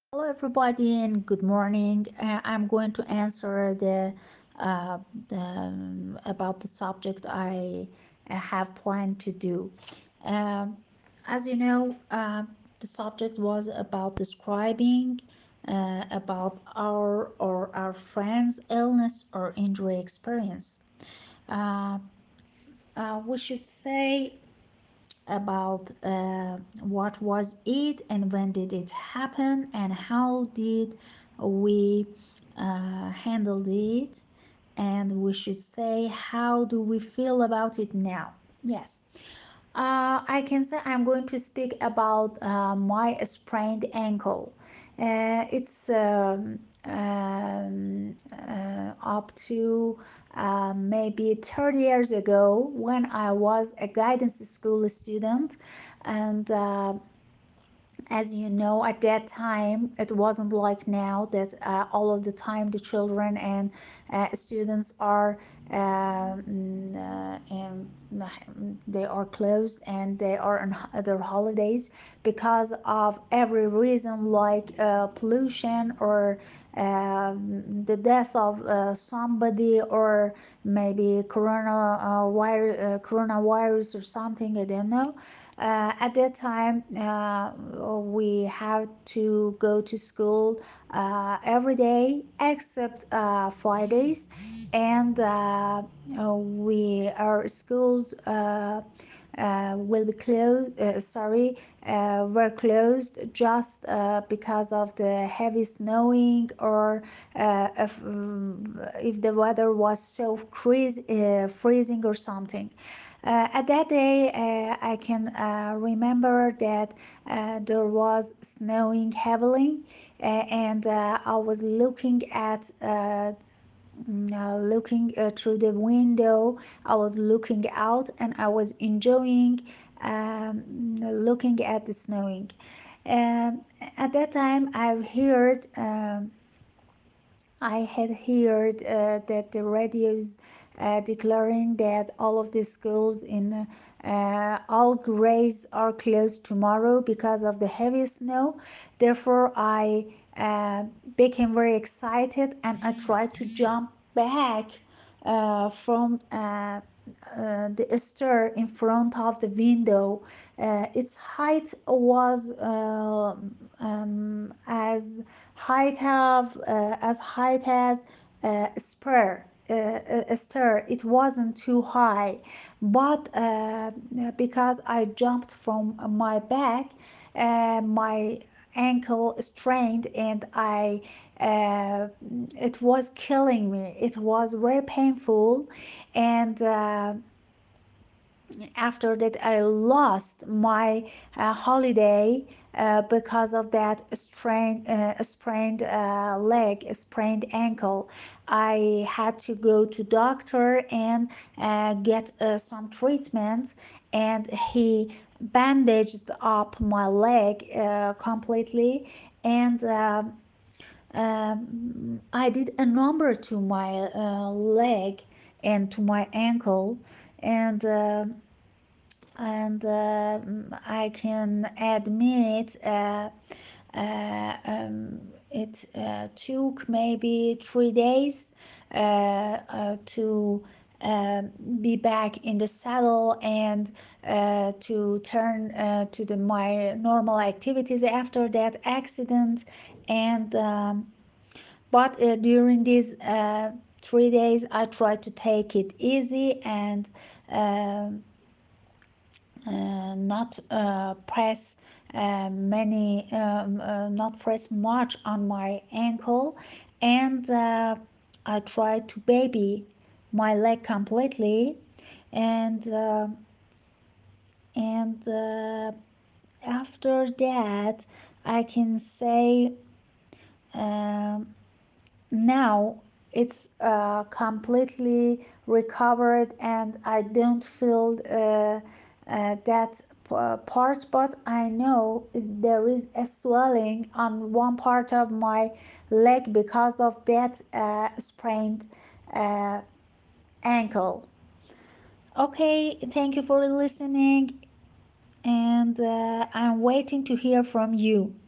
Hello, everybody, and good morning. I'm going to answer about the subject I have planned to do. Um, as you know, the subject was about describing about our friends' illness or injury experience. Uh, we should say about what was it and when did it happen and how did we handled it, and we should say how do we feel about it now. Yes, I can say I'm going to speak about my sprained ankle. It's up to maybe 30 years ago when I was a guidance school student, and as you know, at that time it wasn't like now that all of the time the children and students are and they are closed and they are on their holidays because of every reason like pollution or the death of somebody, or maybe coronavirus or something, I don't know. At that time, we had to go to school every day except Fridays, and we our schools will be closed. Were closed just because of the heavy snowing, or if the weather was so freezing or something. At that day, I can remember that there was snowing heavily, and I was looking through the window. I was looking out and I was enjoying looking at the snowing. Um, at that time, I had heard that the radios declaring that all of the schools in all grades are closed tomorrow because of the heavy snow. Therefore, I uh, became very excited and I tried to jump back from the stair in front of the window. Its height was as height as spur a stair. It wasn't too high, but because I jumped from my back, my ankle strained, and I it was killing me. It was very painful, and after that I lost my holiday because of that sprained leg, a sprained ankle. I had to go to doctor and get some treatment, and he bandaged up my leg completely, and I did a number to my leg and to my ankle, and I can admit it took maybe 3 days to be back in the saddle and to turn to my normal activities after that accident. And but during these 3 days, I tried to take it easy and um not press not press much on my ankle, and I tried to baby my leg completely, and after that, I can say um, now it's completely recovered, and I don't feel that part, but I know there is a swelling on one part of my leg because of that sprained uh, ankle. Okay, thank you for listening, and I'm waiting to hear from you.